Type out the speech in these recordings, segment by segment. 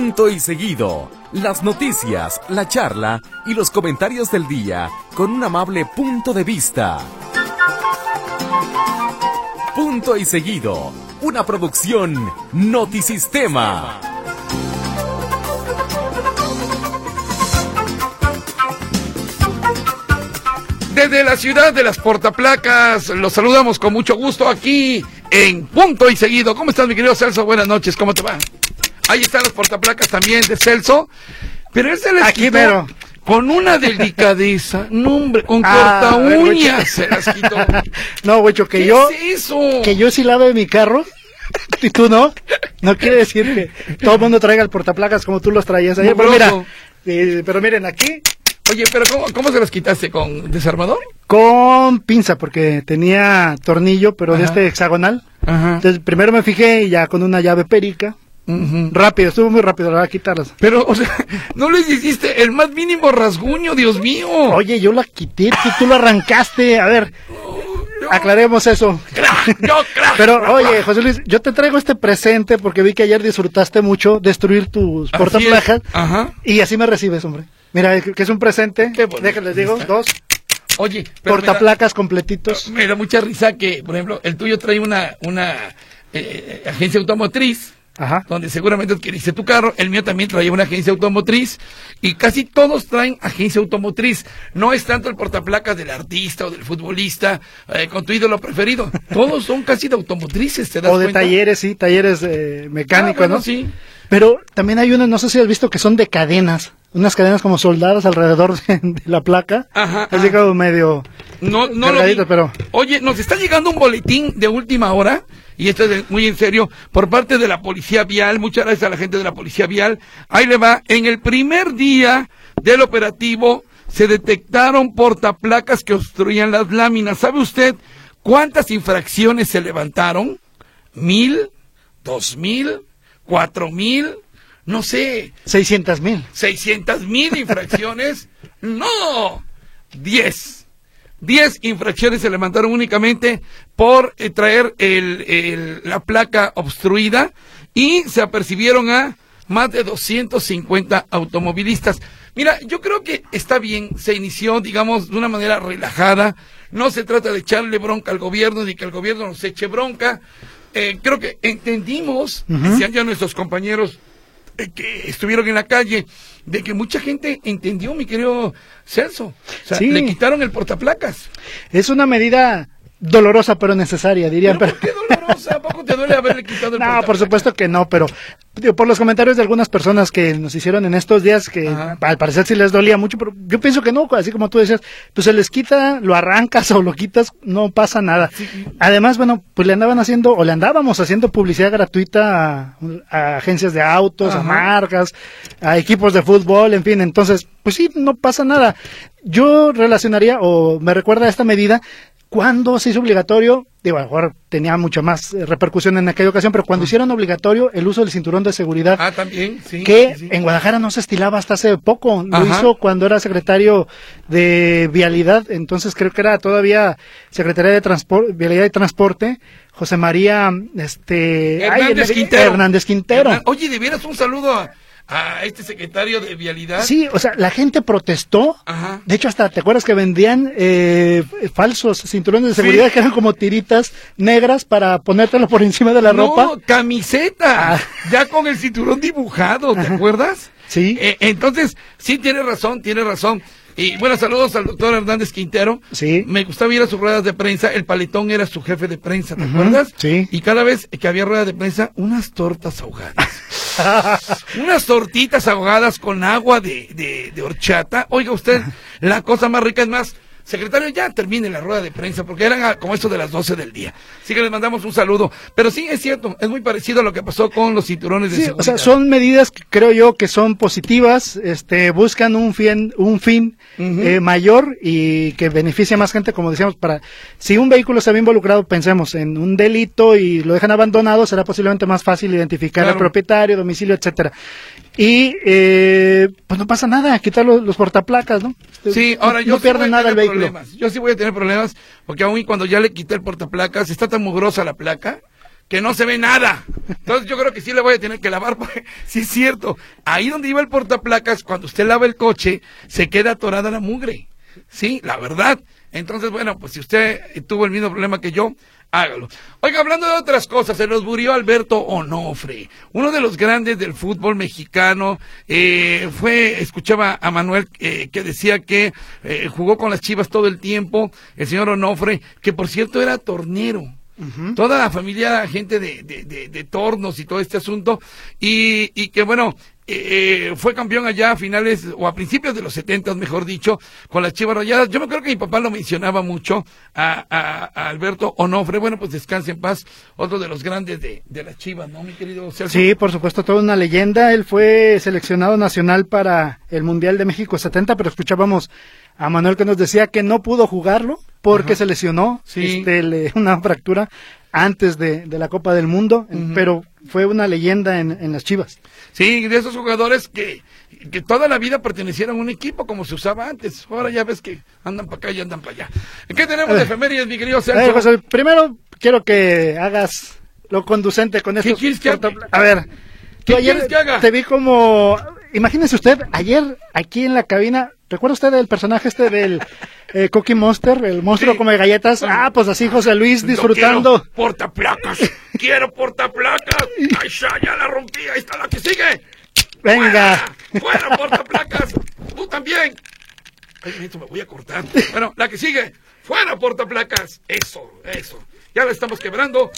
Punto y seguido. Las noticias, la charla y los comentarios del día con un amable punto de vista. Punto y seguido. Una producción Notisistema. Desde la ciudad de las portaplacas, los saludamos con mucho gusto aquí en Punto y Seguido. ¿Cómo estás, mi querido Celso? Buenas noches, ¿cómo te va? Ahí están los portaplacas también de Celso, pero él se les aquí, quitó pero con una delicadeza, no hombre, con corta uñas se las quitó. No, güey, que yo sí lave mi carro y tú no. No quiere decir que todo el mundo traiga el portaplacas como tú los traías ayer. Pero mira, pero miren aquí. Oye, pero ¿cómo se los quitaste? ¿Con desarmador? Con pinza, porque tenía tornillo, pero de este hexagonal. Ajá. Entonces primero me fijé y ya con una llave perica. Rápido, estuvo muy rápido, la voy a quitarlas. Pero, o sea, no les hiciste el más mínimo rasguño, Dios mío. Oye, yo la quité, tú lo arrancaste. A ver, aclaremos eso. Pero, oye, José Luis, yo te traigo este presente porque vi que ayer disfrutaste mucho destruir tus portaplacas. Y así me recibes, hombre. Mira, que es un presente. Déjenles digo, 2. Oye, portaplacas completitos. Me da mucha risa que, por ejemplo, el tuyo trae una agencia automotriz. Ajá. Donde seguramente adquiriste tu carro. El mío también traía una agencia automotriz y casi todos traen agencia automotriz. No es tanto el portaplacas del artista o del futbolista con tu ídolo preferido. Todos son casi de automotrices, ¿te das cuenta? O de talleres, sí, talleres mecánicos, bueno, ¿no? Sí. Pero también hay unos, no sé si has visto, que son de cadenas. Unas cadenas como soldadas alrededor de la placa. Ajá. Has llegado medio no pero... Oye, nos está llegando un boletín de última hora, y esto es muy en serio, por parte de la Policía Vial. Muchas gracias a la gente de la Policía Vial. Ahí le va. En el primer día del operativo se detectaron portaplacas que obstruían las láminas. ¿Sabe usted cuántas infracciones se levantaron? 1,000, 2,000, 4,000... No sé. 600,000. 600,000 infracciones. No. 10 infracciones se levantaron únicamente por traer la placa obstruida y se apercibieron a más de 250 automovilistas. Mira, yo creo que está bien, se inició, digamos, de una manera relajada. No se trata de echarle bronca al gobierno ni que el gobierno nos eche bronca. Creo que entendimos, decían ya nuestros compañeros que estuvieron en la calle, de que mucha gente entendió, mi querido Celso. O sea, sí, le quitaron el portaplacas. Es una medida dolorosa pero necesaria, dirían. ¿Pero por qué dolorosa? ¿A poco te duele haberle quitado el portaplacas? No, por supuesto que no, pero por los comentarios de algunas personas que nos hicieron en estos días, que al parecer sí les dolía mucho, pero yo pienso que no, así como tú decías, pues se les quita, lo arrancas o lo quitas, no pasa nada. Sí. Además, bueno, pues le andábamos haciendo publicidad gratuita a agencias de autos, a marcas, a equipos de fútbol, en fin, entonces, pues sí, no pasa nada. Yo relacionaría, o me recuerda a esta medida, cuando se hizo obligatorio, digo, a lo mejor tenía mucha más repercusión en aquella ocasión, pero cuando hicieron obligatorio el uso del cinturón de seguridad, también, sí, que sí. En Guadalajara no se estilaba hasta hace poco, lo hizo cuando era secretario de Vialidad, entonces creo que era todavía Secretaría de Vialidad y Transporte, José María Hernández Quintero. Oye, de veras, un saludo a este secretario de Vialidad. Sí, o sea, la gente protestó. De hecho, hasta te acuerdas que vendían falsos cinturones de seguridad que eran como tiritas negras para ponértelo por encima de la ropa. No, camiseta, ya con el cinturón dibujado, ¿te acuerdas? Sí. Entonces, sí, tiene razón. Y bueno, saludos al doctor Hernández Quintero. Sí. Me gustaba ir a sus ruedas de prensa. El Paletón era su jefe de prensa, ¿te acuerdas? Sí. Y cada vez que había rueda de prensa, unas tortas ahogadas. Unas tortitas ahogadas con agua de horchata. Oiga usted, la cosa más rica. Es más, secretario, ya termine la rueda de prensa, porque eran como esto de las 12 del día. Así que les mandamos un saludo. Pero sí, es cierto, es muy parecido a lo que pasó con los cinturones de seguridad. O sea, son medidas que creo yo que son positivas, buscan un fin mayor y que beneficia a más gente, como decíamos, si un vehículo se ve involucrado, pensemos en un delito y lo dejan abandonado, será posiblemente más fácil identificar al propietario, domicilio, etcétera. Y pues no pasa nada, quitar los portaplacas, ¿no? Sí, ahora yo no pierde nada el vehículo. Yo sí voy a tener problemas, porque aún cuando ya le quité el portaplacas, está tan mugrosa la placa que no se ve nada. Entonces yo creo que sí le voy a tener que lavar, porque sí es cierto. Ahí donde iba el portaplacas, cuando usted lava el coche, se queda atorada la mugre. Sí, la verdad. Entonces, bueno, pues si usted tuvo el mismo problema que yo, hágalo. Oiga, hablando de otras cosas, se nos murió Alberto Onofre, uno de los grandes del fútbol mexicano. Escuchaba a Manuel que decía que jugó con las Chivas todo el tiempo, el señor Onofre, que por cierto era tornero. Toda la familia, gente de tornos y todo este asunto, y que bueno, fue campeón allá a finales, o a principios de los 70, mejor dicho, con las Chivas Rayadas. Yo me creo que mi papá lo mencionaba mucho, a Alberto Onofre. Bueno, pues descanse en paz, otro de los grandes de las Chivas, ¿no, mi querido Celso? Sí, por supuesto, toda una leyenda. Él fue seleccionado nacional para el Mundial de México 70, pero escuchábamos a Manuel que nos decía que no pudo jugarlo porque se lesionó, sí, una fractura antes de la Copa del Mundo, pero fue una leyenda en las Chivas. Sí, de esos jugadores que toda la vida pertenecieron a un equipo como se usaba antes. Ahora ya ves que andan para acá y andan para allá. ¿Qué tenemos de efemérides, mi querido Celso? José, primero quiero que hagas lo conducente con esto. ¿Qué quieres que haga? A ver, tú ayer te vi como... Imagínese usted, ayer aquí en la cabina, ¿recuerda usted del personaje del Cookie Monster, el monstruo come galletas? Ah, pues así José Luis disfrutando. Quiero portaplacas, quiero portaplacas. Ay, ya la rompí, ahí está la que sigue. Venga. Fuera portaplacas, tú también. Ay, esto me voy a cortar. Bueno, la que sigue, fuera portaplacas. Eso. Ya la estamos quebrando.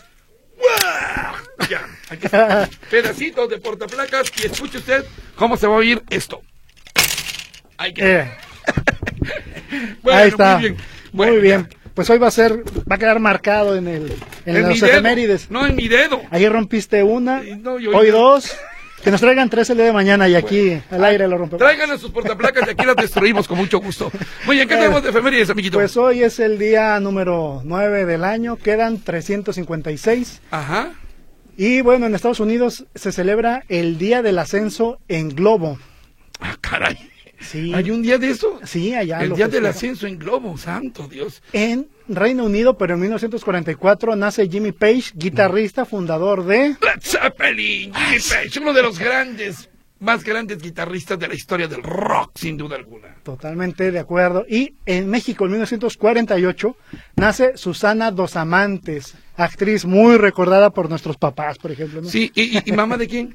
Ya, aquí está. Pedacitos de portaplacas y escuche usted cómo se va a oír esto. Ahí queda. Bueno, ahí está. Muy bien. Muy bien. Pues hoy va a quedar marcado en los efemérides. No, en mi dedo. Ayer rompiste una, hoy dos. Que nos traigan 3 el día de mañana y aquí al aire lo rompemos. Tráiganos sus portaplacas y aquí las destruimos con mucho gusto. Muy bien, ¿qué tenemos de efemérides, amiguito? Pues hoy es el día número 9 del año, quedan 356. Ajá. Y bueno, en Estados Unidos se celebra el Día del Ascenso en globo. Ah, caray. Sí. ¿Hay un día de eso? Sí, allá. El Día del Ascenso en globo, santo Dios. En Reino Unido, pero en 1944 nace Jimmy Page, guitarrista, fundador de... Led Zeppelin, Jimmy Page, uno de los más grandes guitarristas de la historia del rock, sin duda alguna. Totalmente de acuerdo. Y en México, en 1948, nace Susana Dos Amantes, actriz muy recordada por nuestros papás, por ejemplo, ¿no? Sí, ¿y mamá de quién?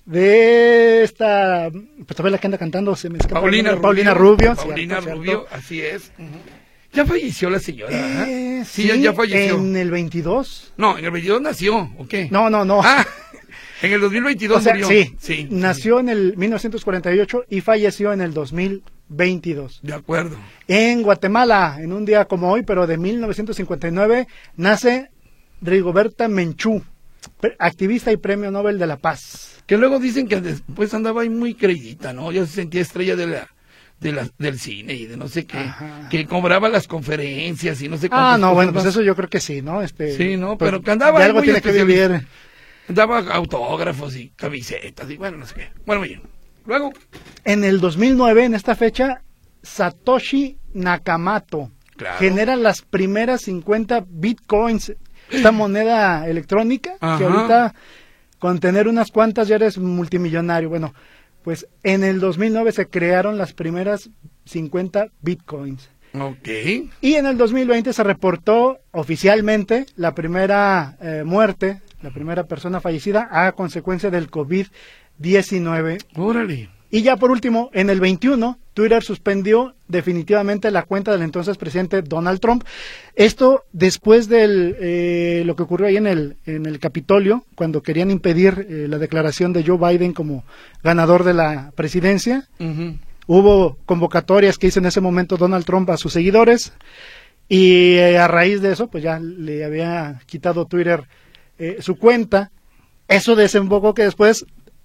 De esta, pues todavía la que anda cantando, se me escapa. Paulina Rubio. Paulina cierto. Rubio, así es. Ya falleció la señora, sí, ya falleció. ¿En el 22? No, en el 22 nació, ¿o qué? No. Ah, en el 2022 o sea, murió. Sí, nació en el 1948 y falleció en el 2022. De acuerdo. En Guatemala, en un día como hoy, pero de 1959, nace Rigoberta Menchú, activista y premio Nobel de la Paz. Que luego dicen que después andaba ahí muy creidita, ¿no? Ya se sentía estrella del cine y de no sé qué, que cobraba las conferencias y no sé cuántas no, cosas bueno, pues más. eso yo creo que sí, ¿no? Sí, ¿no? Pues, pero que andaba de algo muy tiene que vivir. Daba autógrafos y camisetas y bueno, no sé qué. Bueno, muy bien. Luego. En el 2009, en esta fecha, Satoshi Nakamoto genera las primeras 50 bitcoins, esta moneda electrónica, que ahorita con tener unas cuantas ya eres multimillonario. Bueno, pues en el 2009 se crearon las primeras 50 bitcoins. Ok. Y en el 2020 se reportó oficialmente la primera muerte, la primera persona fallecida a consecuencia del COVID-19. Órale. Y ya por último, en el 21, Twitter suspendió definitivamente la cuenta del entonces presidente Donald Trump. Esto después de lo que ocurrió ahí en el Capitolio, cuando querían impedir la declaración de Joe Biden como ganador de la presidencia. Hubo convocatorias que hizo en ese momento Donald Trump a sus seguidores y a raíz de eso, pues ya le había quitado Twitter su cuenta. Eso desembocó que después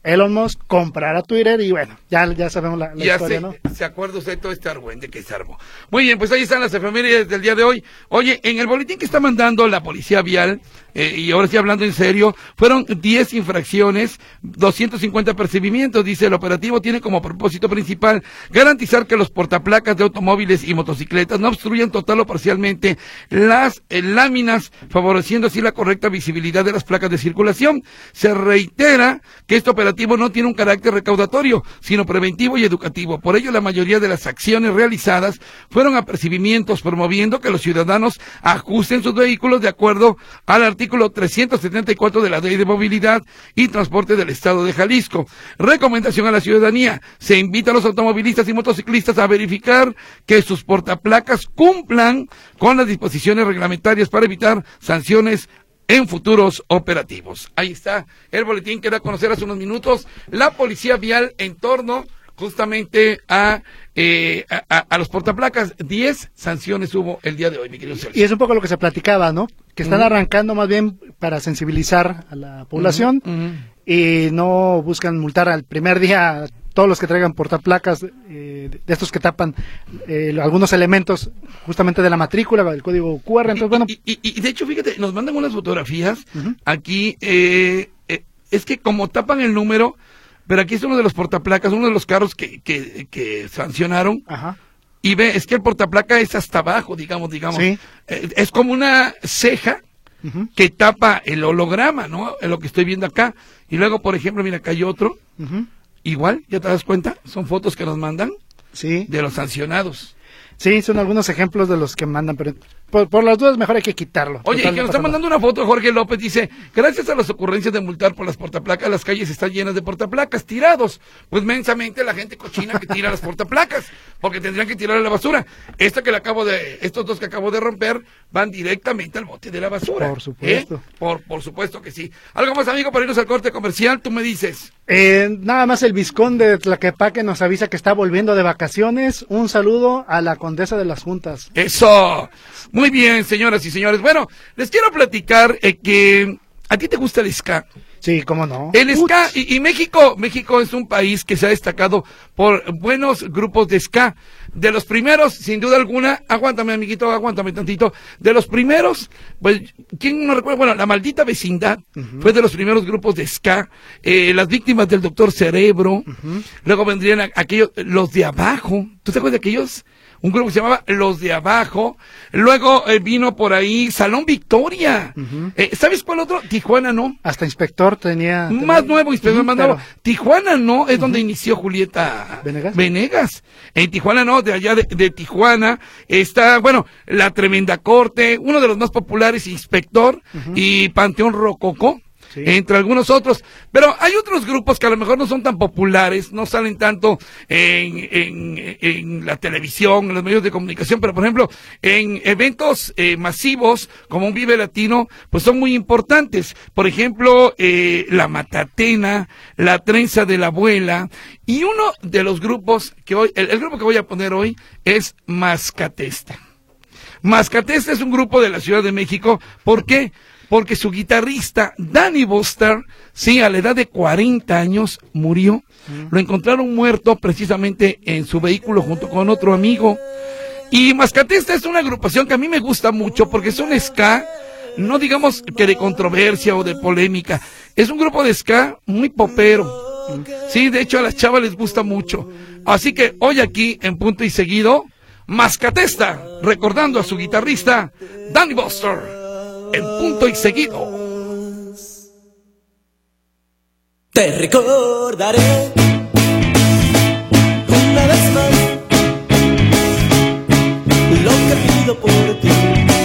Elon Musk comprará Twitter y bueno, ya sabemos la historia, ¿no? ¿Se acuerda usted todo este argüente que se armó? Muy bien, pues ahí están las efemérides del día de hoy. Oye, en el boletín que está mandando la policía vial, y ahora sí hablando en serio, fueron 10 infracciones, 250 percibimientos. Dice, el operativo tiene como propósito principal garantizar que los portaplacas de automóviles y motocicletas no obstruyan total o parcialmente las láminas, favoreciendo así la correcta visibilidad de las placas de circulación. Se reitera que este operativo no tiene un carácter recaudatorio, sino preventivo y educativo. Por ello, la mayoría de las acciones realizadas fueron apercibimientos, promoviendo que los ciudadanos ajusten sus vehículos de acuerdo al artículo 374 de la Ley de Movilidad y Transporte del Estado de Jalisco. Recomendación a la ciudadanía: se invita a los automovilistas y motociclistas a verificar que sus portaplacas cumplan con las disposiciones reglamentarias para evitar sanciones en futuros operativos. Ahí está el boletín que da a conocer hace unos minutos la policía vial en torno justamente a los portaplacas. 10 sanciones hubo el día de hoy, mi querido Sergio. Y es un poco lo que se platicaba, ¿no? Que están arrancando más bien para sensibilizar a la población y no buscan multar al primer día a todos los que traigan portaplacas de estos que tapan algunos elementos justamente de la matrícula, del código QR. Entonces, bueno. Y de hecho, fíjate, nos mandan unas fotografías aquí. Es que como tapan el número, pero aquí es uno de los portaplacas, uno de los carros que sancionaron. Ajá. Y ve, es que el portaplaca es hasta abajo, digamos. Sí. Es como una ceja que tapa el holograma, ¿no? Es lo que estoy viendo acá. Y luego, por ejemplo, mira, acá hay otro. Igual, ¿ya te das cuenta? Son fotos que nos mandan de los sancionados. Sí, son algunos ejemplos de los que mandan, pero por las dudas mejor hay que quitarlo. Oye, que nos está mandando una foto Jorge López, dice, gracias a las ocurrencias de multar por las portaplacas, las calles están llenas de portaplacas tirados. Pues mensamente la gente cochina que tira las portaplacas, porque tendrían que tirar a la basura. Estos dos que acabo de romper van directamente al bote de la basura. Por supuesto. Por supuesto que sí. ¿Algo más, amigo, para irnos al corte comercial? Tú me dices. Nada más el Vizconde de Tlaquepaque nos avisa que está volviendo de vacaciones. Un saludo a la condesa de las Juntas. ¡Eso! Muy bien, señoras y señores. Bueno, les quiero platicar que a ti te gusta el ska. Sí, cómo no. El ska, y México es un país que se ha destacado por buenos grupos de ska. De los primeros, sin duda alguna, aguántame, amiguito, aguántame tantito. De los primeros, pues, ¿quién no recuerda? Bueno, La Maldita Vecindad fue de los primeros grupos de ska. Las Víctimas del Doctor Cerebro. Luego vendrían aquellos, Los de Abajo. ¿Tú te acuerdas de aquellos? Un grupo que se llamaba Los de Abajo. Luego vino por ahí Salón Victoria. ¿Sabes cuál otro? Tijuana No. Hasta Inspector tenía. Más nuevo, Inspector más nuevo. Tijuana No es donde inició Julieta Venegas. En Tijuana No, de allá de Tijuana, está, bueno, La Tremenda Corte, uno de los más populares, Inspector, y Panteón Rococó. Sí. Entre algunos otros, pero hay otros grupos que a lo mejor no son tan populares, no salen tanto en la televisión, en los medios de comunicación, pero por ejemplo, en eventos masivos como un Vive Latino, pues son muy importantes. Por ejemplo, La Matatena, La Trenza de la Abuela, y uno de los grupos que hoy, el grupo que voy a poner hoy es Mascatesta. Mascatesta es un grupo de la Ciudad de México. ¿Por qué? Porque su guitarrista, Danny Buster, sí, a la edad de 40 años, murió. Lo encontraron muerto precisamente en su vehículo junto con otro amigo. Y Mascatesta es una agrupación que a mí me gusta mucho porque es un ska, no digamos que de controversia o de polémica. Es un grupo de ska muy popero. Sí, de hecho a las chavas les gusta mucho. Así que hoy aquí, en Punto y Seguido, Mascatesta, recordando a su guitarrista, Danny Buster. En Punto y Seguido. Te recordaré una vez más lo que pido por ti.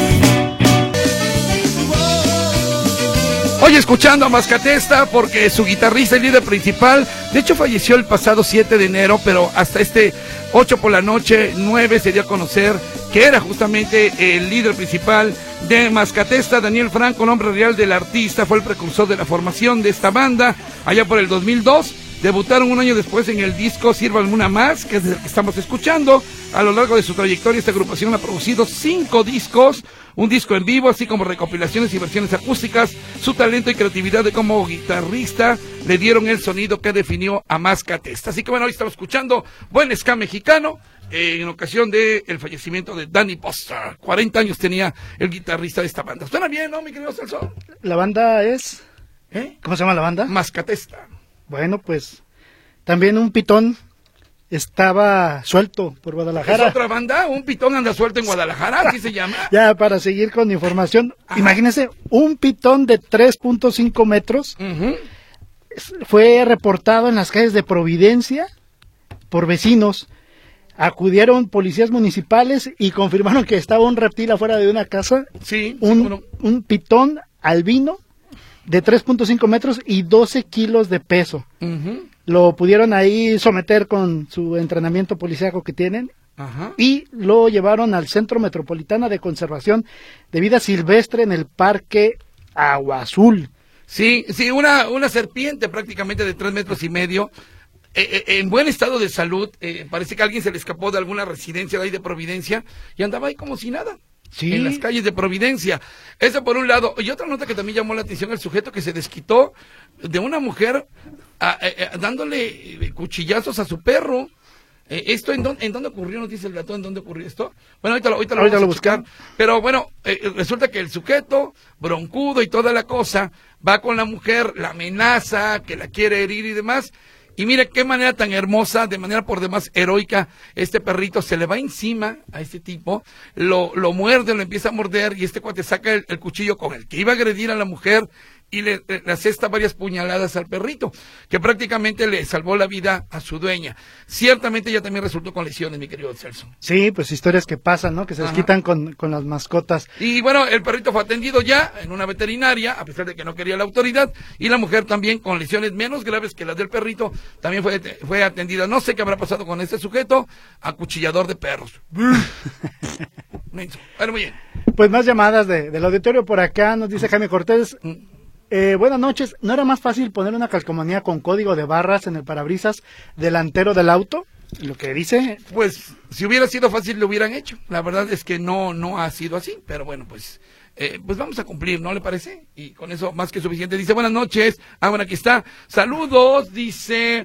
Hoy escuchando a Mascatesta porque su guitarrista y líder principal, de hecho falleció el pasado 7 de enero, pero hasta este 8 por la noche, 9 se dio a conocer que era justamente el líder principal de Mascatesta. Daniel Franco, nombre real del artista, fue el precursor de la formación de esta banda allá por el 2002. Debutaron un año después en el disco Sírvanme una más, que es el que estamos escuchando. A lo largo de su trayectoria, esta agrupación ha producido 5 discos, un disco en vivo, así como recopilaciones y versiones acústicas. Su talento y creatividad de como guitarrista le dieron el sonido que definió a Mascatesta. Así que bueno, hoy estamos escuchando buen ska mexicano, en ocasión del fallecimiento de Danny Buster. 40 años tenía el guitarrista de esta banda. ¿Suena bien, no, mi querido Celso? La banda es... ¿Cómo se llama la banda? Mascatesta. Bueno, pues también un pitón estaba suelto por Guadalajara. ¿Es otra banda? ¿Un pitón anda suelto en Guadalajara? ¿Así se llama? Ya, para seguir con información, imagínense, un pitón de 3.5 metros fue reportado en las calles de Providencia por vecinos. Acudieron policías municipales y confirmaron que estaba un reptil afuera de una casa. Sí. Un pitón albino de 3.5 metros y 12 kilos de peso. Lo pudieron ahí someter con su entrenamiento policíaco que tienen. Y lo llevaron al Centro Metropolitano de Conservación de Vida Silvestre en el Parque Agua Azul. Sí, una serpiente prácticamente de 3 metros y medio. En buen estado de salud, parece que a alguien se le escapó de alguna residencia de ahí de Providencia y andaba ahí como si nada, en las calles de Providencia. Eso por un lado. Y otra nota que también llamó la atención, el sujeto que se desquitó de una mujer dándole cuchillazos a su perro. ¿Esto en dónde ocurrió? ¿Nos dice el dato en dónde ocurrió esto? Bueno, ahorita lo vamos a buscar. Pero bueno, resulta que el sujeto, broncudo y toda la cosa, va con la mujer, la amenaza, que la quiere herir y demás. Y mire qué manera tan hermosa, de manera por demás heroica, este perrito se le va encima a este tipo, lo muerde, lo empieza a morder y este cuate saca el cuchillo con el que iba a agredir a la mujer y le asesta varias puñaladas al perrito, que prácticamente le salvó la vida a su dueña. Ciertamente ella también resultó con lesiones, mi querido Celso. Sí, pues historias que pasan, ¿no? Que se desquitan con las mascotas. Y bueno, el perrito fue atendido ya en una veterinaria, a pesar de que no quería la autoridad, y la mujer también con lesiones menos graves que las del perrito, también fue atendida. No sé qué habrá pasado con este sujeto, acuchillador de perros. Bueno, muy bien. Pues más llamadas del auditorio por acá, nos dice Jaime Cortés. Buenas noches, ¿no era más fácil poner una calcomanía con código de barras en el parabrisas delantero del auto? Lo que dice... Pues, si hubiera sido fácil lo hubieran hecho. La verdad es que no ha sido así, pero bueno, pues vamos a cumplir, ¿no le parece? Y con eso más que suficiente. Dice, buenas noches. Bueno, aquí está. Saludos, dice,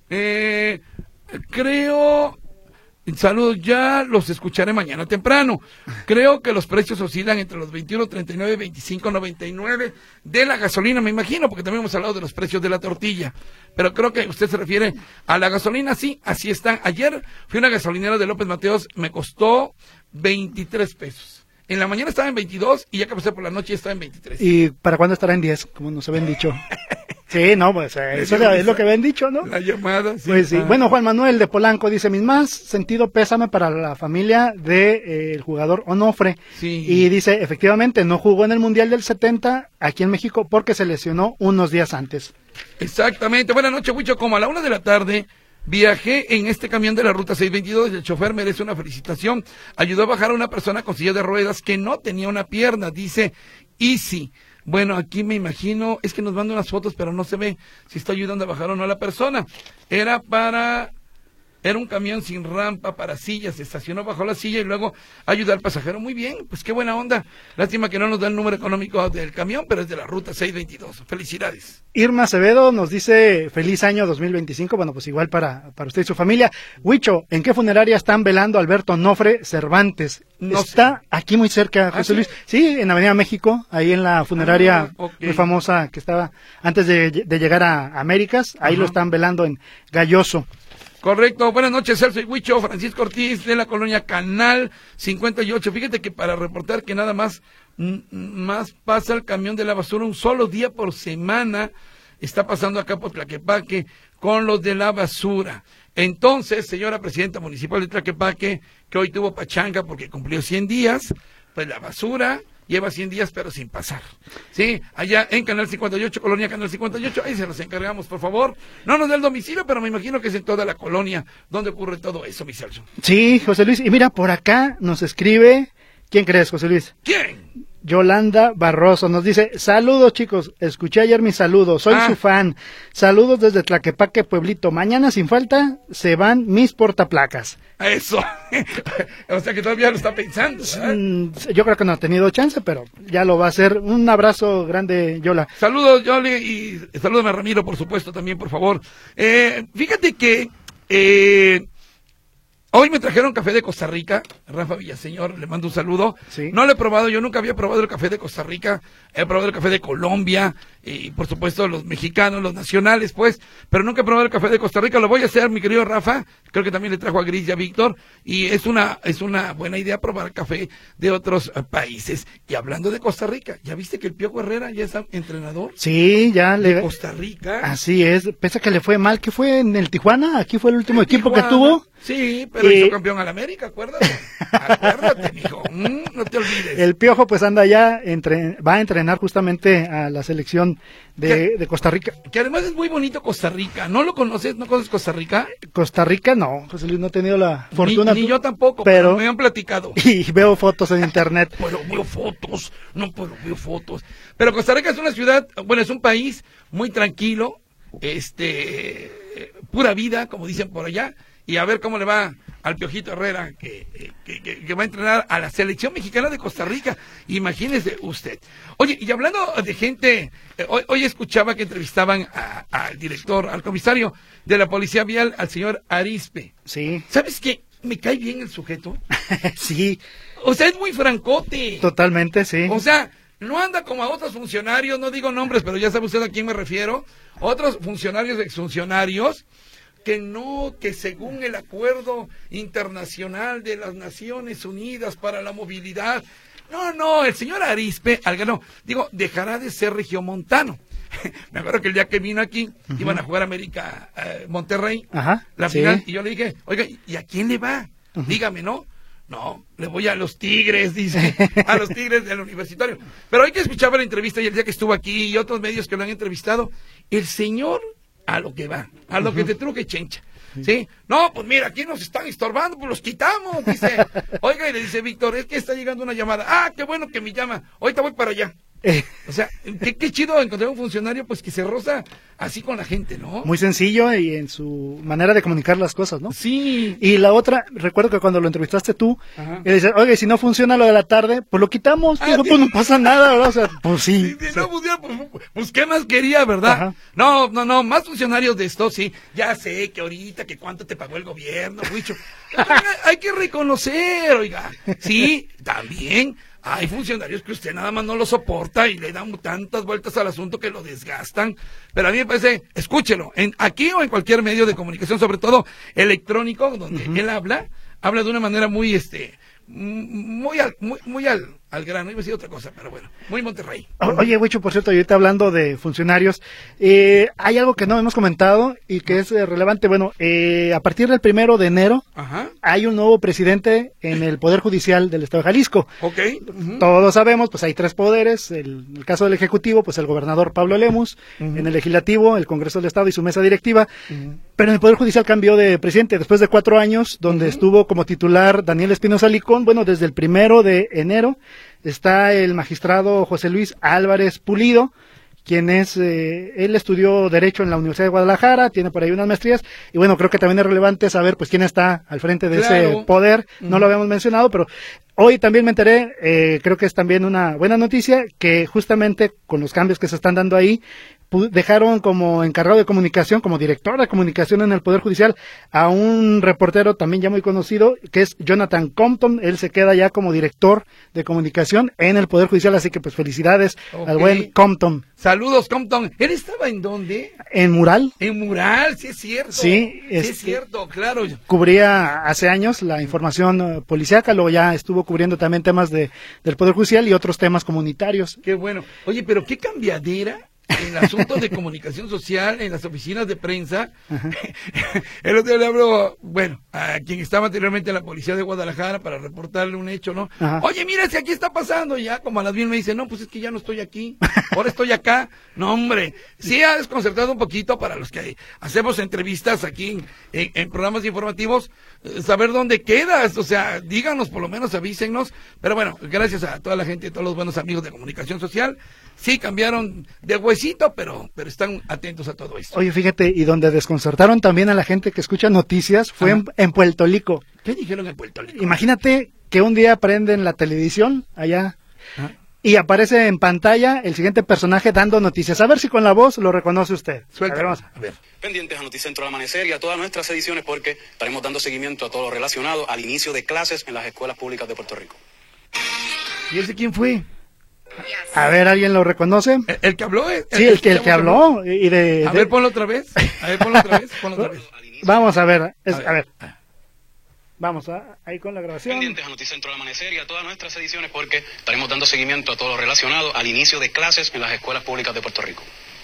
creo... Saludos, ya los escucharé mañana temprano. Creo que los precios oscilan entre los 21.39 y 25.99 de la gasolina, me imagino, porque también hemos hablado de los precios de la tortilla. Pero creo que usted se refiere a la gasolina, sí, así están. Ayer fui a una gasolinera de López Mateos, me costó 23 pesos. En la mañana estaba en 22 y ya que pasé por la noche ya estaba en 23. ¿Y para cuándo estará en 10? Como nos habían dicho. Sí, no, pues eso es lo que habían dicho, ¿no? La llamada, sí. Pues sí. Bueno, Juan Manuel de Polanco dice, mi más sentido pésame para la familia de el jugador Onofre. Sí. Y dice, efectivamente, no jugó en el Mundial del 70 aquí en México porque se lesionó unos días antes. Exactamente. Buenas noches, Huicho. Como a la 1:00 p.m, viajé en este camión de la ruta 622 y el chofer merece una felicitación. Ayudó a bajar a una persona con silla de ruedas que no tenía una pierna, dice Easy. Bueno, aquí me imagino, es que nos mandan unas fotos, pero no se ve si está ayudando a bajar o no a la persona. Era un camión sin rampa para sillas, se estacionó bajo la silla y luego ayudó al pasajero. Muy bien, pues qué buena onda. Lástima que no nos da el número económico del camión, pero es de la ruta 622. Felicidades. Irma Acevedo nos dice, feliz año 2025, bueno, pues igual para usted y su familia. Huicho, ¿en qué funeraria están velando a Alberto Onofre Cervantes? No está sé. Aquí muy cerca, José Luis. Sí, en Avenida México, ahí en la funeraria muy famosa que estaba antes de llegar a Américas, ahí lo están velando en Galloso. Correcto, buenas noches, Celso y Huicho, Francisco Ortiz de la colonia Canal 58. Fíjate que para reportar que nada más pasa el camión de la basura un solo día por semana, está pasando acá por Tlaquepaque con los de la basura. Entonces, señora presidenta municipal de Tlaquepaque, que hoy tuvo pachanga porque cumplió 100 días, pues la basura lleva 100 días pero sin pasar. Sí, allá en Canal 58, colonia Canal 58, ahí se los encargamos, por favor. No nos da el domicilio, pero me imagino que es en toda la colonia donde ocurre todo eso, mi Celso. Sí, José Luis, y mira, por acá nos escribe, ¿quién crees, José Luis? ¿Quién? Yolanda Barroso nos dice, saludos chicos, escuché ayer mi saludo, soy su fan, saludos desde Tlaquepaque, Pueblito, mañana sin falta se van mis portaplacas. Eso, o sea que todavía lo está pensando, ¿verdad? Yo creo que no ha tenido chance, pero ya lo va a hacer. Un abrazo grande, Yola. Saludos, Yoli, y salúdame a Ramiro, por supuesto, también, por favor. Fíjate que hoy me trajeron café de Costa Rica, Rafa Villaseñor, le mando un saludo. Sí. No lo he probado, yo nunca había probado el café de Costa Rica, he probado el café de Colombia, y por supuesto los mexicanos, los nacionales, pues, pero nunca he probado el café de Costa Rica, lo voy a hacer, mi querido Rafa, creo que también le trajo a Gris y a Víctor, y es una buena idea probar café de otros países. Y hablando de Costa Rica, ¿ya viste que el Piojo Herrera ya es entrenador? Sí, ya de Costa Rica. Así es, pese a que le fue mal, que fue en el Tijuana, aquí fue el último equipo que tuvo. Sí, pero hizo campeón al América, acuérdate. Acuérdate, mijo, no te olvides. El Piojo pues anda ya, va a entrenar justamente a la selección de Costa Rica. Que además es muy bonito Costa Rica, ¿no lo conoces? ¿No conoces Costa Rica? Costa Rica no, José Luis, no he tenido la fortuna. Ni yo tampoco, pero me han platicado. Y veo fotos en internet. Pero veo fotos. Pero Costa Rica es una ciudad, bueno, es un país muy tranquilo, pura vida, como dicen por allá. Y a ver cómo le va al Piojito Herrera, que va a entrenar a la selección mexicana de Costa Rica. Imagínese usted. Oye, y hablando de gente, hoy escuchaba que entrevistaban al director, al comisario de la Policía Vial, al señor Arizpe. Sí. ¿Sabes qué? Me cae bien el sujeto. Sí. O sea, es muy francote. Totalmente, sí. O sea, no anda como a otros funcionarios, no digo nombres, pero ya sabe usted a quién me refiero. Otros funcionarios, exfuncionarios, que según el acuerdo internacional de las Naciones Unidas para la movilidad, no, el señor Arizpe, dejará de ser regiomontano. Me acuerdo que el día que vino aquí, iban a jugar América Monterrey, la final, y yo le dije, oiga, ¿y a quién le va? Dígame, ¿no? No, le voy a los Tigres, dice, a los Tigres del Universitario. Pero hoy que escuchaba la entrevista y el día que estuvo aquí y otros medios que lo han entrevistado, el señor a lo que va, a lo que te truje chencha, ¿sí? No, pues mira, aquí nos están estorbando, pues los quitamos, dice. Oiga, y le dice Víctor, es que está llegando una llamada. Ah, qué bueno que me llama, ahorita voy para allá. O sea, qué chido encontrar un funcionario pues que se roza así con la gente, ¿no? Muy sencillo y en su manera de comunicar las cosas, ¿no? Sí. Y la otra, recuerdo que cuando lo entrevistaste tú, le dices, oye, si no funciona lo de la tarde, pues lo quitamos, pues no pasa nada, ¿verdad? O sea, pues sí. Si no funciona, pues qué más quería, ¿verdad? No, más funcionarios de esto, sí. Ya sé que ahorita, que cuánto te pagó el gobierno, Huicho. Hay que reconocer, oiga. Sí, también hay funcionarios que usted nada más no lo soporta y le dan tantas vueltas al asunto que lo desgastan. Pero a mí me parece, escúchelo, aquí o en cualquier medio de comunicación, sobre todo electrónico, donde él habla de una manera muy, muy al grano, iba a decir otra cosa, pero bueno, muy Monterrey. Oye, Huicho, por cierto, ahorita hablando de funcionarios, hay algo que no hemos comentado y que es relevante. Bueno, a partir del 1 de enero hay un nuevo presidente en el Poder Judicial del Estado de Jalisco. Ok. Todos sabemos, pues hay 3 poderes. En el caso del Ejecutivo, pues el gobernador Pablo Lemus, en el Legislativo, el Congreso del Estado y su mesa directiva. Pero en el Poder Judicial cambió de presidente después de 4 años, donde estuvo como titular Daniel Espinosa Licón. Bueno, desde el 1 de enero está el magistrado José Luis Álvarez Pulido, quien él estudió Derecho en la Universidad de Guadalajara, tiene por ahí unas maestrías, y bueno, creo que también es relevante saber pues quién está al frente de ese poder, no lo habíamos mencionado, pero hoy también me enteré, creo que es también una buena noticia, que justamente con los cambios que se están dando ahí, dejaron como encargado de comunicación, como director de comunicación en el Poder Judicial, a un reportero también ya muy conocido, que es Jonathan Compton. Él se queda ya como director de comunicación en el Poder Judicial, así que pues felicidades al buen Compton. Saludos, Compton. ¿Él estaba en dónde? En Mural. En Mural, sí es cierto. Sí, es cierto, claro. Cubría hace años la información policíaca, luego ya estuvo cubriendo también temas del Poder Judicial y otros temas comunitarios. Qué bueno. Oye, pero qué cambiadera en asuntos de comunicación social, en las oficinas de prensa. El otro día le hablo, bueno, a quien estaba anteriormente en la policía de Guadalajara para reportarle un hecho, ¿no? Ajá. Oye, mira, si aquí está pasando, y ya como a las 10 me dice, no, pues es que ya no estoy aquí, ahora estoy acá. No, hombre, sí ha desconcertado un poquito para los que hacemos entrevistas aquí en programas informativos, saber dónde quedas, o sea, díganos, por lo menos avísennos, pero bueno, gracias a toda la gente, a todos los buenos amigos de comunicación social, sí cambiaron de huesito, pero están atentos a todo esto. Oye, fíjate, y donde desconcertaron también a la gente que escucha noticias fue en Puerto Rico. ¿Qué dijeron en Puerto Rico? Imagínate que un día prenden la televisión allá y aparece en pantalla el siguiente personaje dando noticias. A ver si con la voz lo reconoce usted. Suelta. A ver, vamos. A ver. Pendientes a Noticentro al Amanecer y a todas nuestras ediciones porque estaremos dando seguimiento a todo lo relacionado al inicio de clases en las escuelas públicas de Puerto Rico. ¿Y ese quién fue? A ver, ¿alguien lo reconoce? ¿El que habló? Sí, el que habló. Y A ver, ponlo otra vez. A ver, ponlo otra vez. Ponlo otra vez. Vamos a ver. A ver. Vamos, ahí con la grabación. Pendientes a Noticentro al Amanecer y a todas nuestras ediciones porque estaremos dando seguimiento a todo lo relacionado al inicio de clases en las escuelas públicas de Puerto Rico.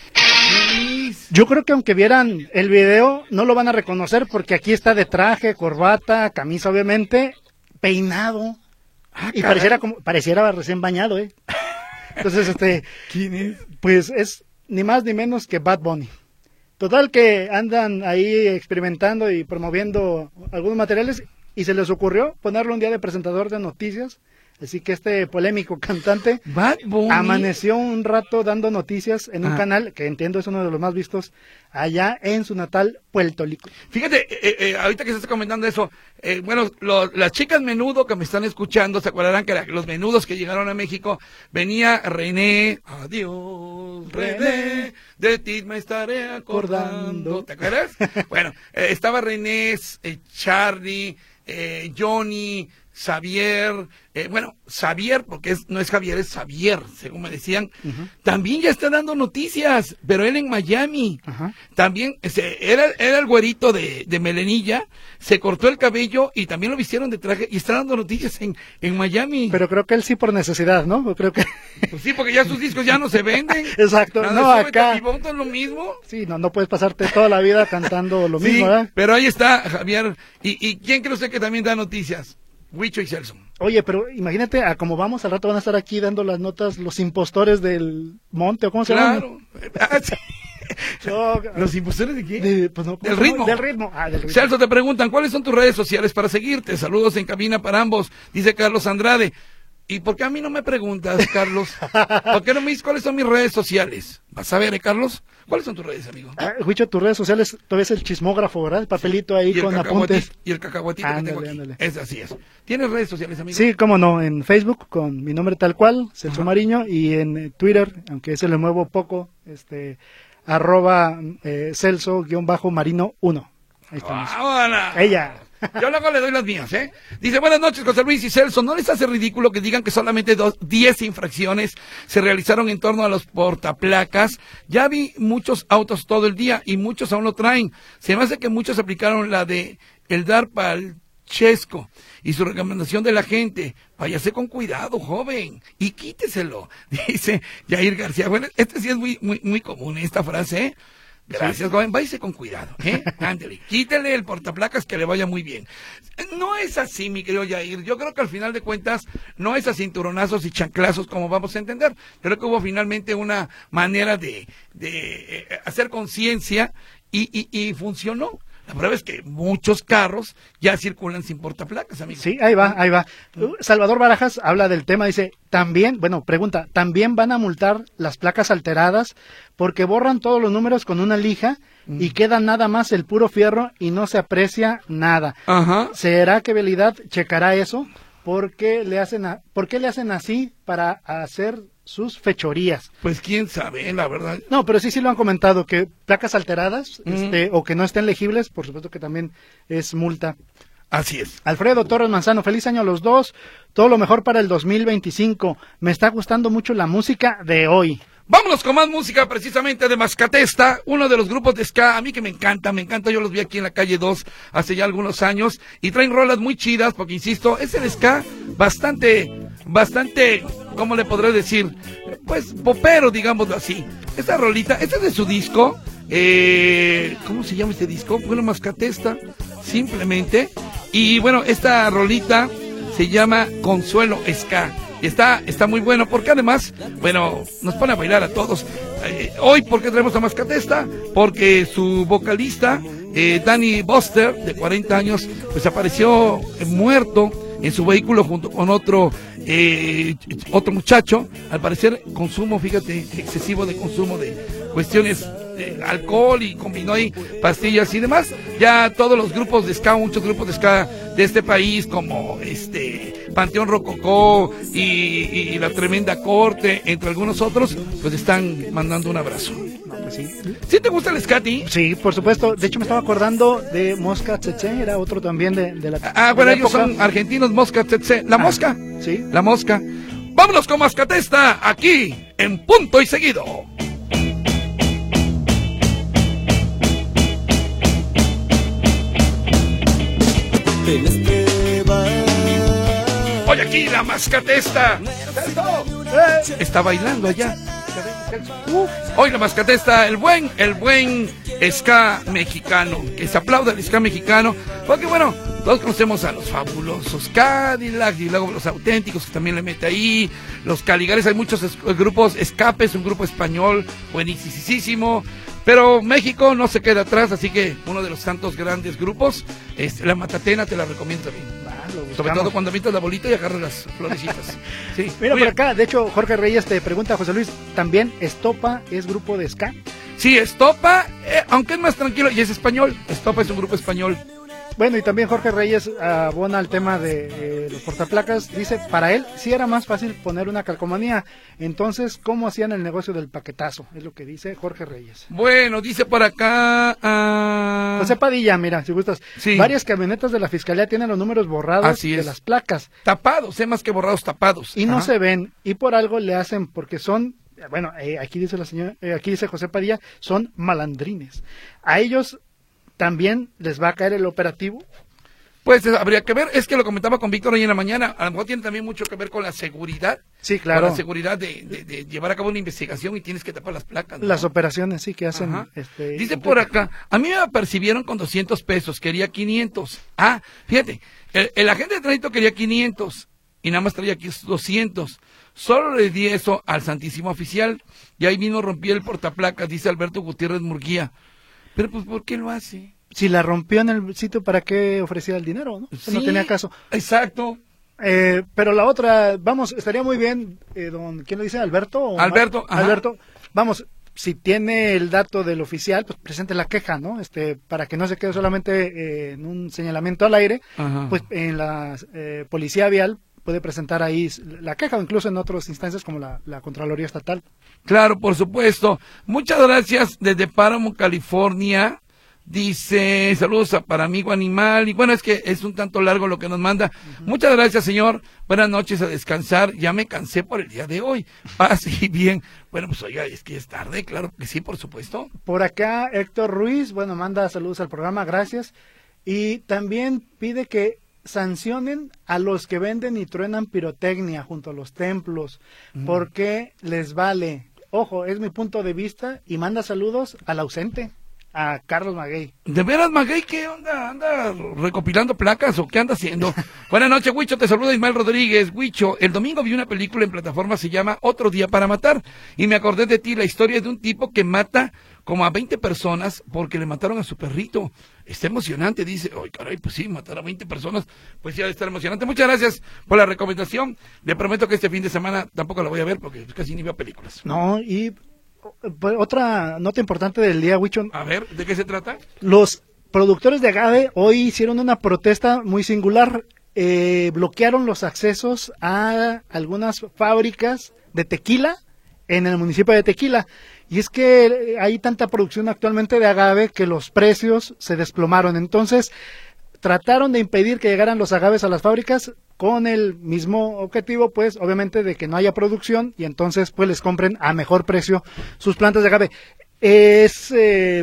Yo creo que aunque vieran el video, no lo van a reconocer porque aquí está de traje, corbata, camisa obviamente, peinado. Y pareciera recién bañado, ¿eh? Entonces, ¿quién es? Pues es ni más ni menos que Bad Bunny. Total que andan ahí experimentando y promoviendo algunos materiales y se les ocurrió ponerlo un día de presentador de noticias. Así que este polémico cantante Bad Bunny amaneció un rato dando noticias en un canal que entiendo es uno de los más vistos allá en su natal Puerto Rico. Fíjate, ahorita que se está comentando eso, bueno, las chicas menudo que me están escuchando, se acordarán que los menudos que llegaron a México, venía René, adiós René, de ti me estaré acordando, ¿te acuerdas? Bueno, estaba René, Charlie, Johnny, Xavier, Xavier, porque no es Javier, es Xavier, según me decían, también ya está dando noticias, pero él en Miami, también era el güerito de melenilla, se cortó el cabello y también lo vistieron de traje y está dando noticias en Miami. Pero creo que él sí por necesidad, ¿no? Creo que... Pues sí, porque ya sus discos ya no se venden. Exacto, no, acá... ¿Y Bonton lo mismo? Sí, no puedes pasarte toda la vida cantando lo mismo, ¿verdad? Pero ahí está Javier, ¿y quién cree usted que también da noticias? Huicho y Celso. Oye, pero imagínate, a como vamos, al rato van a estar aquí dando las notas los impostores del monte, ¿o cómo se llama? Claro. ¿Los impostores de qué? Del ritmo. Del ritmo. Del ritmo. Celso, te preguntan, ¿cuáles son tus redes sociales para seguirte? Saludos en cabina para ambos, dice Carlos Andrade. ¿Y por qué a mí no me preguntas, Carlos? ¿Por qué no me dices cuáles son mis redes sociales? ¿Vas a ver, Carlos? ¿Cuáles son tus redes, amigo? Huicho, tus redes sociales, todavía es el chismógrafo, ¿verdad? El papelito ahí con apuntes. Y el cacahuatito que tengo aquí. Ándale. Así es. ¿Tienes redes sociales, amigo? Sí, cómo no, en Facebook con mi nombre tal cual, Celso Mariño, y en Twitter, aunque ese lo muevo poco, @Celso_Marino1. Ahí estamos. Ella. Yo luego le doy las mías, ¿eh? Dice, buenas noches, José Luis y Celso. ¿No les hace ridículo que digan que solamente 10 infracciones se realizaron en torno a los portaplacas? Ya vi muchos autos todo el día y muchos aún lo traen. Se me hace que muchos aplicaron la de el dar pal Chesco y su recomendación de la gente, váyase con cuidado, joven, y quíteselo, dice Yair García. Bueno, sí es muy común esta frase, ¿eh? Gracias, joven, váyase con cuidado, ándale, quítele el portaplacas que le vaya muy bien. No es así, mi querido Yair, yo creo que al final de cuentas no es a cinturonazos y chanclazos como vamos a entender. Creo que hubo finalmente una manera de hacer conciencia y funcionó. La prueba es que muchos carros ya circulan sin portaplacas, amigo. Sí, ahí va. Salvador Barajas habla del tema, dice, pregunta, ¿también van a multar las placas alteradas? Porque borran todos los números con una lija y queda nada más el puro fierro y no se aprecia nada. ¿Será que Vialidad checará eso? ¿Por qué le hacen así para hacer sus fechorías? Pues quién sabe, la verdad. No, pero sí lo han comentado, que placas alteradas o que no estén legibles, por supuesto que también es multa. Así es. Alfredo Torres Manzano, feliz año a los dos, todo lo mejor para el 2025. Me está gustando mucho la música de hoy. Vámonos con más música, precisamente de Mascatesta, uno de los grupos de ska, a mí que me encanta, yo los vi aquí en la calle 2 hace ya algunos años, y traen rolas muy chidas, porque insisto, es el ska bastante bastante, ¿cómo le podré decir? Pues popero, digámoslo así. Esta rolita, este es de su disco, ¿cómo se llama este disco? Bueno, Mascatesta, simplemente. Y bueno, esta rolita se llama Consuelo Ska. Y está muy bueno porque además, bueno, nos pone a bailar a todos. Hoy, ¿por qué traemos a Mascatesta? Porque su vocalista, Danny Buster, de 40 años, pues apareció muerto en su vehículo junto con otro muchacho. Al parecer, consumo, fíjate, excesivo de consumo de cuestiones de alcohol, y combinó ahí pastillas y demás. Ya todos los grupos de ska, muchos grupos de ska de este país, como Panteón Rococó y La Tremenda Corte, entre algunos otros, pues están mandando un abrazo. No, pues sí. ¿Sí te gusta el ska a ti? Sí, por supuesto. De hecho, me estaba acordando de Mosca Tsetse, era otro también de la... Bueno, de la ellos época. son argentinos, Mosca Tsetse. La Mosca. Sí. La Mosca. Vámonos con Mascatesta, aquí, en Punto y Seguido. Tienes que bailar. Oye, aquí la Mascatesta. Está bailando allá. Hoy la Mascatesta, el buen ska mexicano, que se aplauda el ska mexicano, porque bueno, todos conocemos a los fabulosos Cadillacs y luego los auténticos que también le mete ahí, los Caligares, hay muchos grupos. Escape es un grupo español buenísimo, pero México no se queda atrás, así que uno de los tantos grandes grupos, la Matatena, te la recomiendo también. Sobre todo cuando avientas la bolita y agarras las florecitas. Sí. Mira, Oye, por acá, de hecho, Jorge Reyes te pregunta, José Luis, ¿también Estopa es grupo de ska? sí, Estopa, aunque es más tranquilo y es español, Estopa es un grupo español. Bueno, y también Jorge Reyes abona al tema de los portaplacas. Dice, para él sí era más fácil poner una calcomanía. Entonces, ¿cómo hacían el negocio del paquetazo? Es lo que dice Jorge Reyes. Bueno, dice por acá... José Padilla, mira, si gustas. Sí. Varias camionetas de la fiscalía tienen los números borrados Así de es. las placas. Tapados, más que borrados, tapados. Y no Ajá. se ven. Y por algo le hacen, porque son... Bueno, aquí dice la señora, aquí dice José Padilla, son malandrines. A ellos también les va a caer el operativo. Pues habría que ver, es que lo comentaba con Víctor hoy en la mañana, a lo mejor tiene también mucho que ver con la seguridad. Sí, claro. Con la seguridad de llevar a cabo una investigación y tienes que tapar las placas, ¿no? Las operaciones, sí, que hacen. Ajá. Dice por acá, a mí me apercibieron con 200 pesos, quería 500. Ah, fíjate, el agente de tránsito quería 500 y nada más traía aquí 200. Solo le di eso al santísimo oficial y ahí vino, rompí el portaplacas, dice Alberto Gutiérrez Murguía. Pero pues, ¿por qué lo hace? Si la rompió en el sitio, ¿para qué ofrecía el dinero? ¿No? Eso no tenía caso. Exacto. Pero la otra, vamos, estaría muy bien, ¿quién lo dice? ¿Alberto? ¿O Alberto, ajá. Alberto, vamos, si tiene el dato del oficial, pues presente la queja, ¿no? Para que no se quede solamente en un señalamiento al aire, Ajá. pues en la policía vial puede presentar ahí la queja, o incluso en otras instancias como la Contraloría Estatal. Claro, por supuesto. Muchas gracias desde Páramo, California. Dice, saludos para amigo animal. Y bueno, es que es un tanto largo lo que nos manda. Muchas gracias, señor. Buenas noches, a descansar. Ya me cansé por el día de hoy. Paz y bien. Bueno, pues oiga, es que es tarde, claro que sí, por supuesto. Por acá, Héctor Ruiz, bueno, manda saludos al programa, gracias. Y también pide que sancionen a los que venden y truenan pirotecnia junto a los templos, porque les vale. Ojo, es mi punto de vista, y manda saludos al ausente, a Carlos Maguey. ¿De veras, Maguey, qué onda? ¿Anda recopilando placas o qué anda haciendo? Buenas noches, Huicho, te saluda Ismael Rodríguez. Huicho, el domingo vi una película en plataforma, se llama Otro Día para Matar, y me acordé de ti, la historia es de un tipo que mata como a 20 personas porque le mataron a su perrito. Está emocionante, dice. Ay, caray, pues sí, matar a 20 personas, pues sí, ha de estar emocionante. Muchas gracias por la recomendación. Le prometo que este fin de semana tampoco la voy a ver porque casi ni veo películas. No, y pues, otra nota importante del día, Huicho. A ver, ¿de qué se trata? Los productores de agave hoy hicieron una protesta muy singular. Bloquearon los accesos a algunas fábricas de tequila en el municipio de Tequila. Y es que hay tanta producción actualmente de agave que los precios se desplomaron. Entonces, trataron de impedir que llegaran los agaves a las fábricas con el mismo objetivo, pues, obviamente, de que no haya producción y entonces, pues, les compren a mejor precio sus plantas de agave.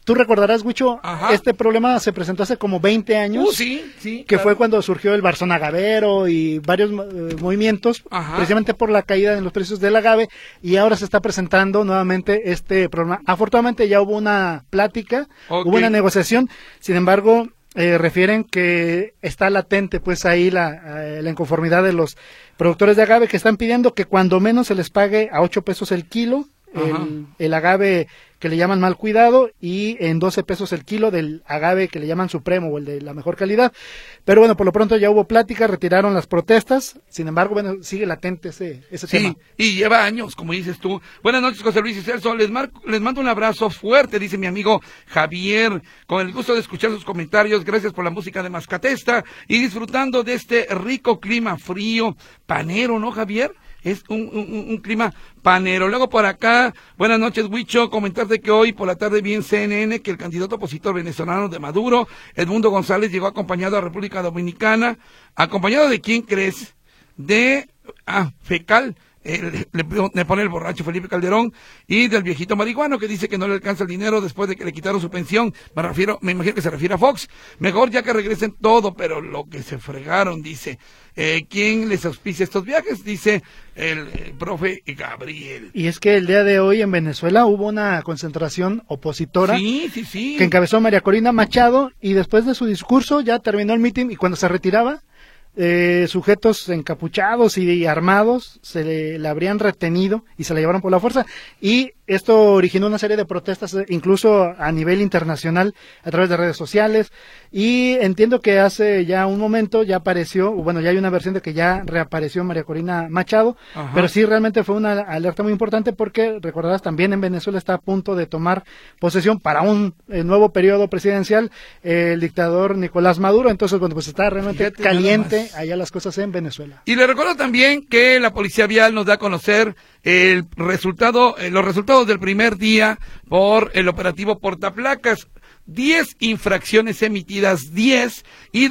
tú recordarás, Huicho, Ajá. este problema se presentó hace como 20 años. Sí, que claro. fue cuando surgió el Barzón agavero y varios movimientos, Ajá. precisamente por la caída en los precios del agave, y ahora se está presentando nuevamente este problema. Afortunadamente ya hubo una plática, Ok. hubo una negociación, sin embargo, refieren que está latente pues ahí la inconformidad de los productores de agave, que están pidiendo que cuando menos se les pague a 8 pesos el kilo el agave que le llaman mal cuidado, y en 12 pesos el kilo del agave que le llaman supremo o el de la mejor calidad. Pero bueno, por lo pronto ya hubo plática, retiraron las protestas, sin embargo, bueno, sigue latente ese tema. Y lleva años, como dices tú. Buenas noches, José Luis y Celso, les mando un abrazo fuerte, dice mi amigo Javier, con el gusto de escuchar sus comentarios, gracias por la música de Mascatesta, y disfrutando de este rico clima frío, panero, ¿no, Javier? Es un clima panero. Luego por acá, buenas noches, Huicho, comentarte que hoy por la tarde vi en CNN que el candidato opositor venezolano de Maduro, Edmundo González, llegó acompañado a República Dominicana. ¿Acompañado de quién crees? Fecal. Le pone el borracho Felipe Calderón, y del viejito marihuano que dice que no le alcanza el dinero después de que le quitaron su pensión. Me imagino que se refiere a Fox. Mejor ya que regresen todo, pero lo que se fregaron, dice. ¿Quién les auspicia estos viajes? Dice el profe Gabriel. Y es que el día de hoy en Venezuela hubo una concentración opositora Sí. que encabezó María Corina Machado, y después de su discurso ya terminó el mitin, y cuando se retiraba, sujetos encapuchados y armados la habrían retenido y se la llevaron por la fuerza, y esto originó una serie de protestas incluso a nivel internacional a través de redes sociales, y entiendo que hace ya un momento ya apareció, bueno, ya hay una versión de que ya reapareció María Corina Machado. Ajá. Pero sí realmente fue una alerta muy importante, porque recordarás, también en Venezuela está a punto de tomar posesión para un nuevo periodo presidencial el dictador Nicolás Maduro. Entonces, bueno, pues está realmente caliente allá las cosas en Venezuela. Y le recuerdo también que la Policía Vial nos da a conocer los resultados del primer día por el operativo Portaplacas. 10 infracciones emitidas, 10 y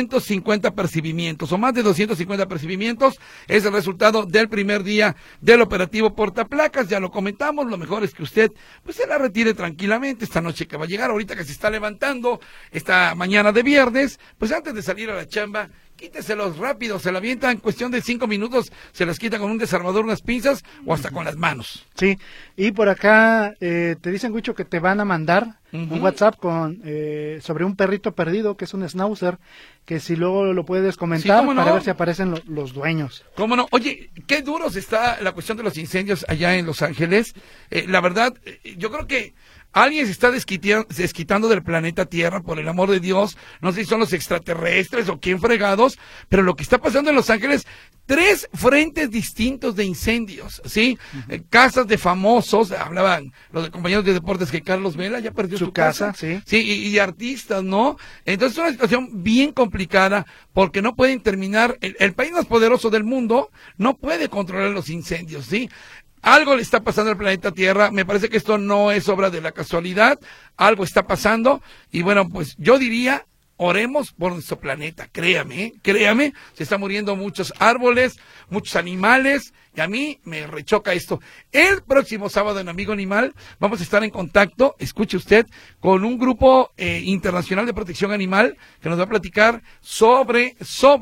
250 percibimientos, o más de 250 percibimientos, es el resultado del primer día del operativo Portaplacas. Ya lo comentamos, lo mejor es que usted pues se la retire tranquilamente esta noche que va a llegar, ahorita que se está levantando, esta mañana de viernes, pues antes de salir a la chamba, quíteselos rápido, se la avienta en cuestión de 5 minutos, se las quita con un desarmador, unas pinzas o hasta con las manos. Sí, y por acá te dicen, Huicho, que te van a mandar un WhatsApp con sobre un perrito perdido, que es un schnauzer, que si luego lo puedes comentar, sí, para ver si aparecen los dueños. ¿Cómo no? Oye, qué duros está la cuestión de los incendios allá en Los Ángeles. La verdad, yo creo que alguien se está desquitando del planeta Tierra, por el amor de Dios. No sé si son los extraterrestres o quién fregados, pero lo que está pasando en Los Ángeles, 3 frentes distintos de incendios, ¿sí? Casas de famosos, hablaban los compañeros de deportes que Carlos Vela ya perdió su casa, sí. Sí, y artistas, ¿no? Entonces es una situación bien complicada, porque no pueden terminar, el país más poderoso del mundo no puede controlar los incendios, ¿sí? Algo le está pasando al planeta Tierra, me parece que esto no es obra de la casualidad, algo está pasando, y bueno, pues yo diría, oremos por nuestro planeta, créame, se están muriendo muchos árboles, muchos animales, y a mí me rechoca esto. El próximo sábado en Amigo Animal vamos a estar en contacto, escuche usted, con un grupo internacional de protección animal que nos va a platicar sobre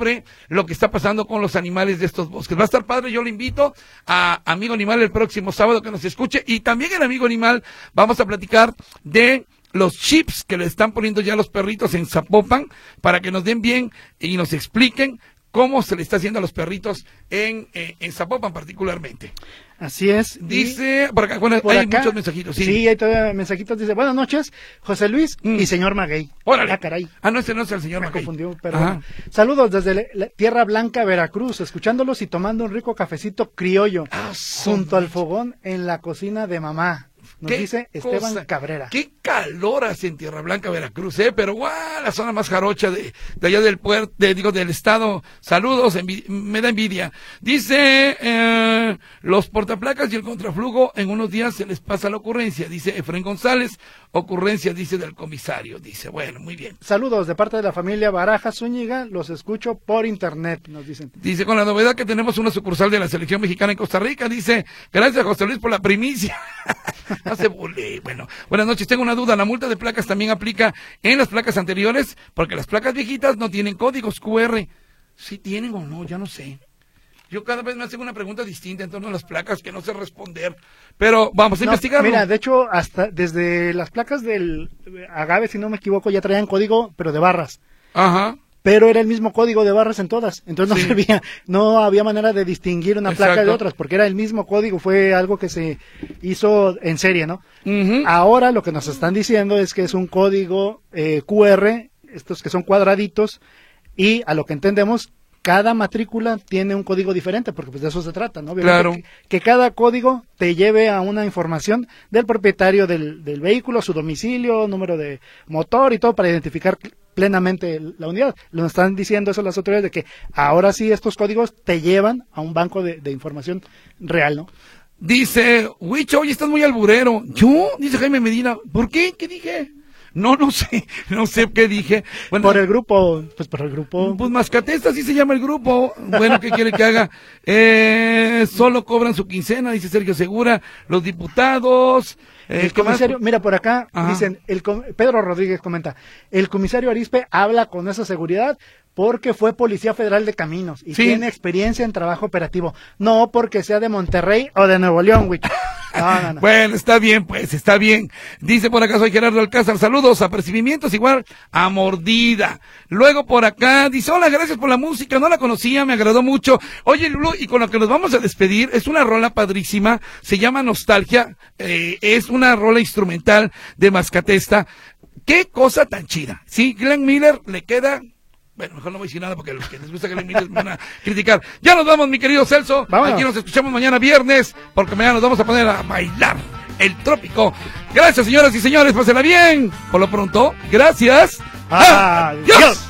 lo que está pasando con los animales de estos bosques. Va a estar padre, yo le invito a Amigo Animal el próximo sábado que nos escuche, y también en Amigo Animal vamos a platicar de los chips que le están poniendo ya los perritos en Zapopan, para que nos den bien y nos expliquen cómo se le está haciendo a los perritos en Zapopan particularmente. Así es. Dice, por acá, bueno, hay muchos mensajitos. Sí, hay todavía mensajitos. Dice, buenas noches, José Luis y señor Maguey. Órale. Ah, caray. No, ese no es el señor Maguey. Me confundió, pero bueno. Saludos desde la Tierra Blanca, Veracruz, escuchándolos y tomando un rico cafecito criollo junto al fogón en la cocina de mamá. Nos dice Esteban Cabrera. Qué calor hace en Tierra Blanca, Veracruz, pero la zona más jarocha de allá del puerto, del estado. Saludos, me da envidia. Dice, los portaplacas y el contraflujo en unos días se les pasa la ocurrencia, dice Efraín González. Ocurrencia, dice, del comisario, dice, bueno, muy bien. Saludos de parte de la familia Baraja Zúñiga, los escucho por internet, nos dicen. Dice, con la novedad que tenemos una sucursal de la selección mexicana en Costa Rica, dice, gracias José Luis por la primicia. No se burle. Bueno, buenas noches. Tengo una duda. ¿La multa de placas también aplica en las placas anteriores? Porque las placas viejitas no tienen códigos QR. ¿Sí tienen o no? Ya no sé. Yo cada vez me hacen una pregunta distinta en torno a las placas que no sé responder. Pero vamos a investigarlo. Mira, de hecho, hasta desde las placas del Agave, si no me equivoco, ya traían código, pero de barras. Ajá. Pero era el mismo código de barras en todas. Entonces no servía, no había manera de distinguir una placa de otras, porque era el mismo código, fue algo que se hizo en serie, ¿no? Ahora lo que nos están diciendo es que es un código QR, estos que son cuadraditos, y a lo que entendemos, cada matrícula tiene un código diferente, porque pues de eso se trata, ¿no? Claro. Que cada código te lleve a una información del propietario del vehículo, su domicilio, número de motor y todo para identificar plenamente la unidad. Lo están diciendo eso las autoridades, de que ahora sí estos códigos te llevan a un banco de información real, ¿no? Dice, Huicho, oye, estás muy alburero. ¿Yo? Dice Jaime Medina. ¿Por qué? ¿Qué dije? No sé qué dije. Bueno, por el grupo. Pues Mascatesta, así se llama el grupo. Bueno, ¿qué quiere que haga? Solo cobran su quincena, dice Sergio Segura. Los diputados. El comisario, mira, por acá dicen, Pedro Rodríguez comenta, el comisario Arizpe habla con esa seguridad porque fue policía federal de caminos y tiene experiencia en trabajo operativo, no porque sea de Monterrey o de Nuevo León, güey. No. Bueno, está bien, pues, está bien. Dice por acá, soy Gerardo Alcázar, saludos, apercibimientos igual a mordida. Luego por acá, dice, hola, gracias por la música, no la conocía, me agradó mucho. Oye, Lulu, y con lo que nos vamos a despedir, es una rola padrísima, se llama Nostalgia, es una rola instrumental de Mascatesta. Qué cosa tan chida. Sí, Glenn Miller le queda... Bueno, mejor no voy a decir nada porque los que les gusta que le miren me van a criticar. Ya nos vamos, mi querido Celso. Vámonos. Aquí nos escuchamos mañana viernes, porque mañana nos vamos a poner a bailar el trópico. Gracias, señoras y señores, pásenla bien. Por lo pronto, gracias. Adiós.